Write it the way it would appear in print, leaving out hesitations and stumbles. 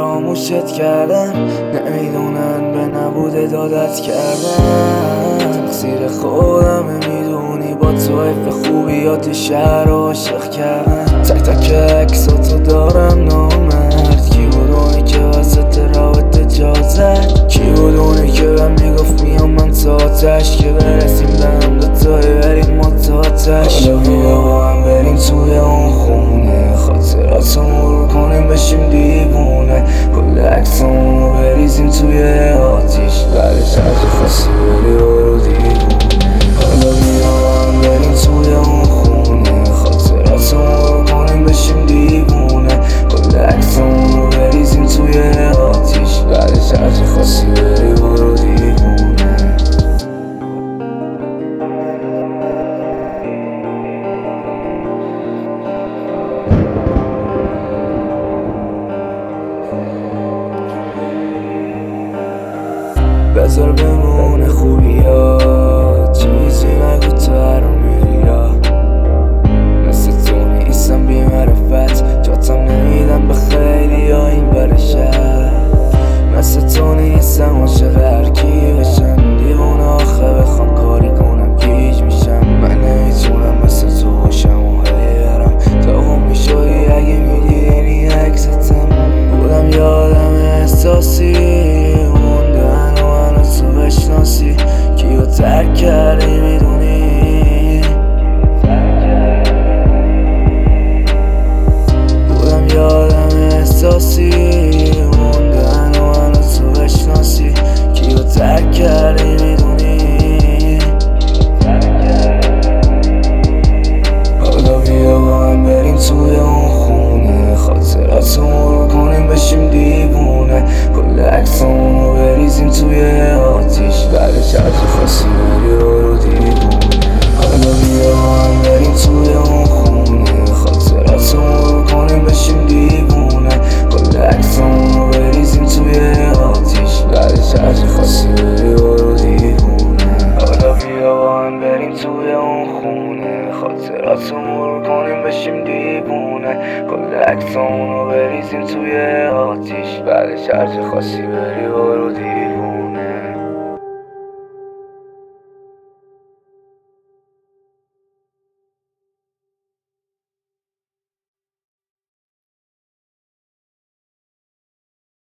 فراموشت کردم، نمیدونن به نبوده دادت کردم. تقصیر خودم میدونی، با طایف خوبیات شهر عاشق کردم. تک تک عکساتو دارم نامرد، کی بودونی که وسط رابطه جا زد؟ کی بودونی که بهم میگفت میام من تا آتش، که برسیم به هم دوتایی بریم ما تا آتش. حالا بیا با هم بریم توی اون خونه، خاطراتو مرور کنیم بشیم دیوونه، کل عکسامونو بریزیم توی آتیش، بعدش هرچی خواستی بری برو دیوونه. حالا بیا با هم بریم توی اون خونه، خاطراتو مرور کنیم بشیم دیوونه، کل عکسامونو بریزیم توی آتیش، بعدش هرچی خواستی بری برو دیوونه. بذار بمونه خوبیات، چیزی نگو تو هر میری، مثل تو نیستم بی معرفت، جاتم نمیدم به خیلی ها این بر شهر. مثل تو نیستم عاشق هرکی بشم، دیوونه آخه بخوام کاری کنم گیج میشم. من نمیتونم مثل تو باشم و هلی برم، داغون میشدی اگه میدیدینی عکستم. بودم یادم احساسی بشناسی، کیو ترک کردی میدونی. بودم یادم احساسی موندن و منو تو بشناسی، کیو ترک کردی میدونی. حالا بیا با هم بریم توی اون خونه، خاطراتو مرور کنیم بشیم دیوونه، کل عکسامونو بریزیم توی آتیش، بعدش هرچی خواستی بری برو دیوونه. حالا بیا با هم بریم توی اون خونه، خاطراتو مرور کنیم بشیم دیوونه، کل عکسامونو بریزیم توی آتیش، بعدش هرچی خواستی بری برو دیوونه. حالا بیا با هم بریم توی اون خونه، خاطراتو مرور کنیم بشیم دیوونه، کل عکسامونو بریزیم توی آتیش، بعدش هرچی خواستی بری برو دیوونه.